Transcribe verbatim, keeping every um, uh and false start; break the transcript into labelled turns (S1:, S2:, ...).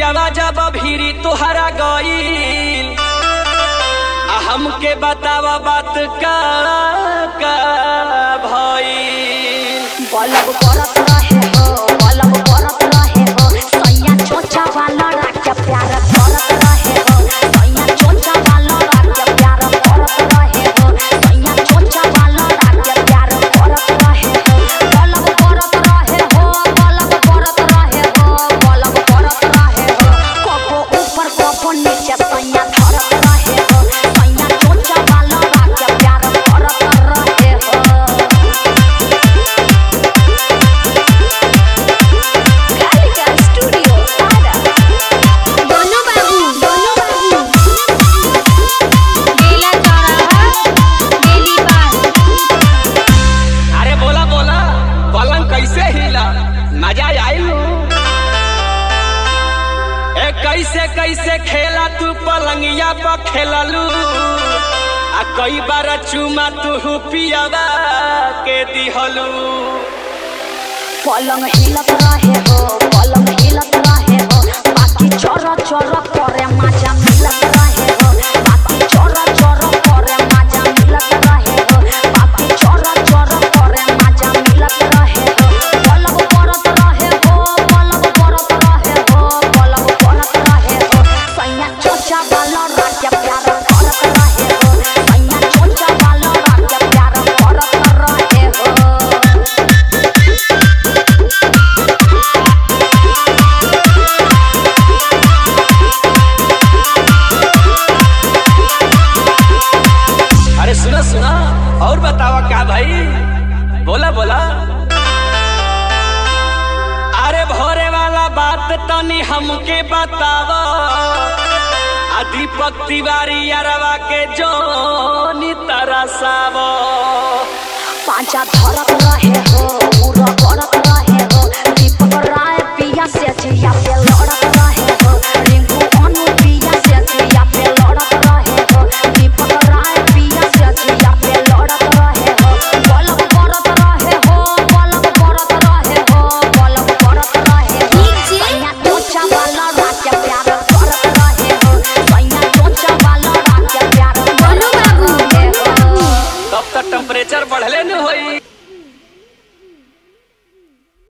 S1: पियावा जब भीरी तोहरा गईल आ हमके बतावा बात का का भईल।
S2: बलब करत रहे हो बलब करत रहे हो सैया चोचा वाला राख प्यार करत रहे हो सैया चोचा वाला राख प्यार करत रहे हो सैया चोचा वाला राख प्यार करत रहे हो। बलब करत रहे हो बलब करत रहे हो बलब करत रहे हो कपो ऊपर कपो नीचे सैया धरत रहे हो सैया चोचा वाला राख प्यार करत रहे हो।
S1: मजा आयु ए कैसे कैसे खेला तू पलंगिया पर खेललू आ कई बार चुमा तू पियावा के दिहलू।
S2: पलंग हिलत रहे हो पलंग हिलत रहे हो बाकी चोर चोर करे मजा मिलत रहे हो बाकी चोर चोर करे मजा मिलत रहे हो बाकी चोर चोर करे मजा मिलत रहे हो। पलंग करत रहे हो पलंग करत रहे हो पलंग करत रहे हो सैया चोचा वाला राख प्यार करत रहे हो सैया चोचा वाला राख प्यार करत रहे हो।
S1: सुना सुना और बतावा क्या भाई बोला बोला। अरे भोरे वाला बात तनी हमके बतावा आ दीपक तिवारी अरवा के जोनी तरसावा।
S2: पांचा धरत रहे हो पूरा करत रहे हो दीपक राय पिया से जिया पे लड़त रहे हो रिंकू अनु पिया से जिया पे लड़त रहे हो दीपक राय पिया से जिया पे लड़त रहे हो। बलब करत रहे हो बलब करत रहे हो बलब करत रहे हो सैया चोचा वाला राख प्यार करत रहे हो सैया चोचा वाला राख प्यार करत रहे हो।
S1: तब तक टेम्परेचर बढ़ले न होई।